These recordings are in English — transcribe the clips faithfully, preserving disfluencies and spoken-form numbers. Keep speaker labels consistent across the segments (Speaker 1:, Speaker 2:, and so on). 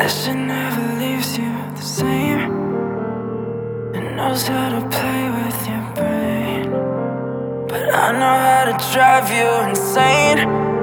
Speaker 1: That shit never leaves you the same. It knows how to play with your brain, but I know how to drive you insane.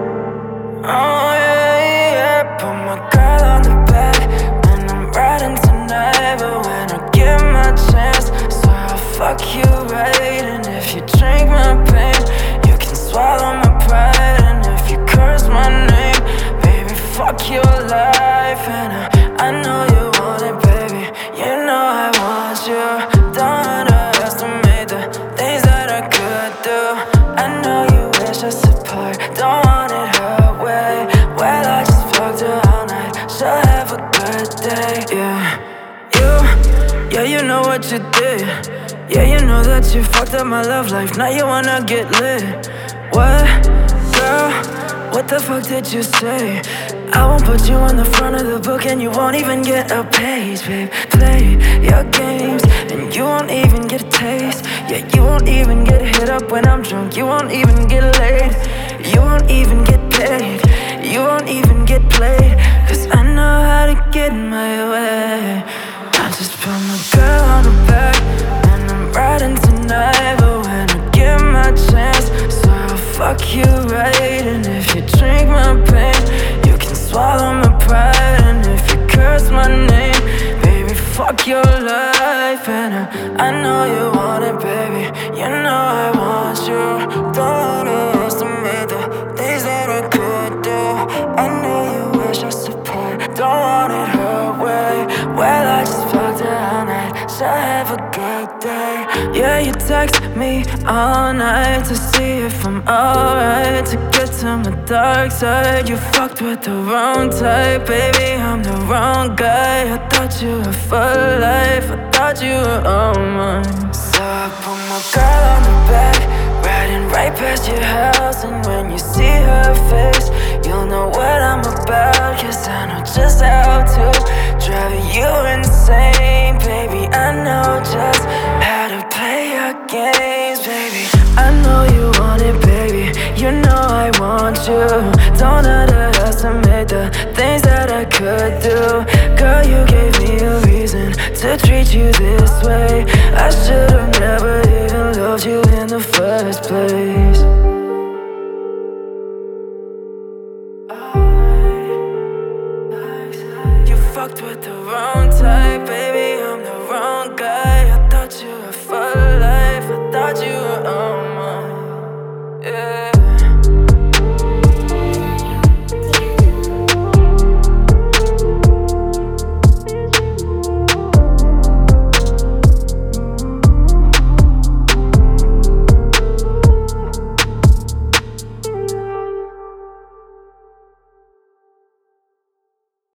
Speaker 1: Oh yeah, yeah. Put my girl on the back when I'm riding tonight, but when I get my chance, so I'll fuck you right. And if you drink my pain, you can swallow my pride. And if you curse my name, baby, fuck your life. And I, I know you want it, baby. You know I want you. Don't underestimate the things that I could do. I know you wish us apart. Don't want it her way. Well, I just fucked her all night. She'll have a good day. Yeah, you, yeah, you know what you did. Yeah, you know that you fucked up my love life. Now you wanna get lit. What, girl? What the fuck did you say? I won't put you on the front of the book, and you won't even get a page, babe. Play your games, and you won't even get a taste. Yeah, you won't even get hit up when I'm drunk. You won't even get laid. You won't even get paid. You won't even get played. Cause I know how to get in my way. I just put my girl on the back and I'm riding tonight, but when I get my chance, so I'll fuck you right. And if you drink my pain, you can swallow my pride. And if you curse my name, baby, fuck your life. And I, I know you want it, baby. You know I want you. Don't underestimate the things that I could do. I know you wish us apart. Don't want it her way. Well, I just fucked her all night. She'll have a good day. Yeah, you text me all night to see if I'm alright, to get to my dark side. You fucked with the wrong type, baby, I'm the wrong guy. I thought you were for life, I thought you were all mine. So I put my girl on the back, riding right past your house. And when you see her face, you'll know what I'm about. Cause I know just how to drive you insane, baby. I know just how to play your games, baby. I know you want it, baby. You know I want you. Don't underestimate the things that I could do. Girl, you gave me a reason to treat you this way. I should've never even loved you in the first place. You fucked with the wrong type, baby, I'm the wrong guy. I thought you were for life, I thought you were